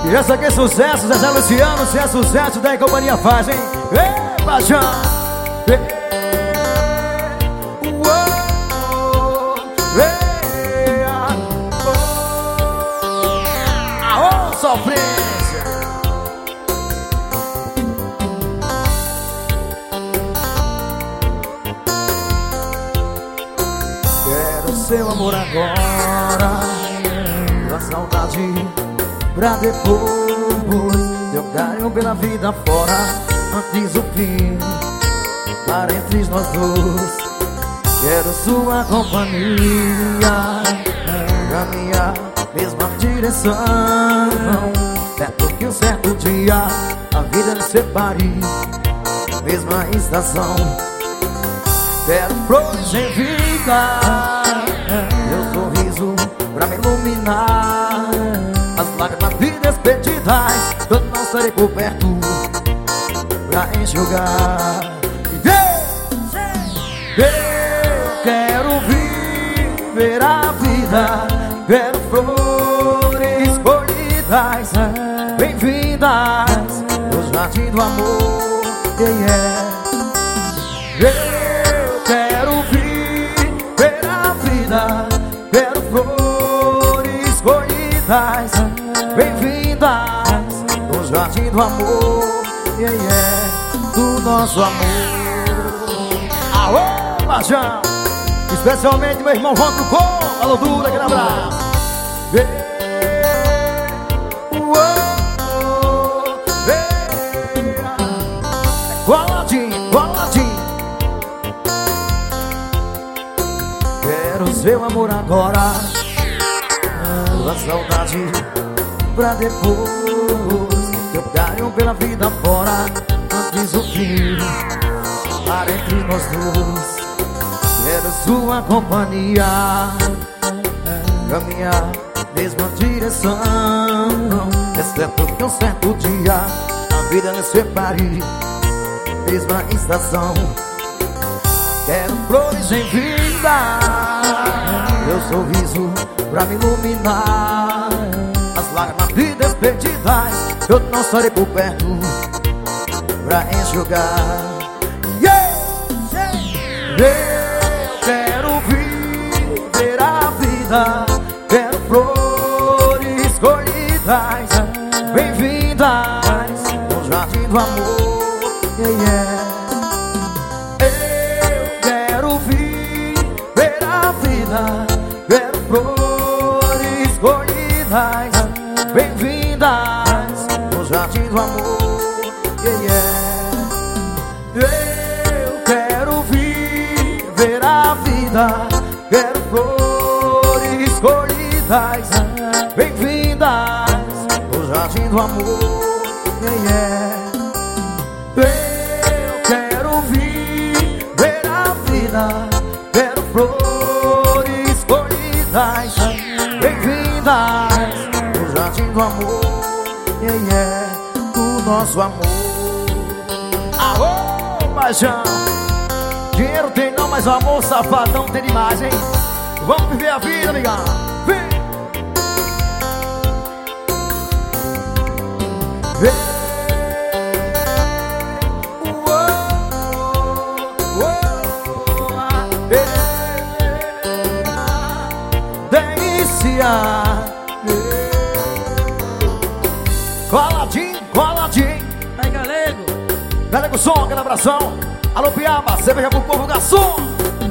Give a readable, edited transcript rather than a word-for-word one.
E essa aqui é sucesso, Zezé Luciano. Se é sucesso, daí companhia faz, hein? Ei, paixão! Aô, sofrência! Quero seu amor agora, a saudade pra depois. Teu carinho pela vida fora, antes o fim para entre nós dois. Quero sua companhia, caminhar mesma direção, certo que um certo dia a vida nos separe, mesma estação. Quero flores em vida, teu sorriso pra me iluminar, as lágrimas de despedidas, eu não serei coberto pra enxugar. Eu quero viver a vida, quero flores colhidas, bem-vindas no jardim do amor. Eu quero viver a vida, quero flores colhidas, bem-vindas no jardim do amor, do nosso amor. Alô, paixão! Especialmente meu irmão João do Cor, alô Dura, aquele abraço. Coladinho, coladinho. Quero seu amor agora, a saudade pra depois. Teu carinho pela vida fora, antes o fim para entre nós dois. Quero sua companhia, caminhar mesma direção, exceto que um certo dia a vida nos separe, mesma estação. Quero flores em vida, teu sorriso pra me iluminar, as lágrimas de despedidas, eu não estarei por perto pra enxugar. Eu quero viver a vida, quero flores colhidas, bem-vindas no jardim do amor. Eu quero viver a vida, quero flores colhidas, bem-vindas no jardim do amor. Eu quero viver a vida, quero flores colhidas, bem-vindas no jardim do amor. Eu quero viver a vida, quero flores colhidas, bem-vindas no jardim do amor, do nosso amor. Aô, paixão! Dinheiro tem não, mas o amor safadão tem demais, hein? Vamos viver a vida, amigão! Vem! Vem! Delícia! Coladinho, coladinho! Vai, galego! Galego som, aquela abração! Alô, Piaba, cerveja pro povo, garçom!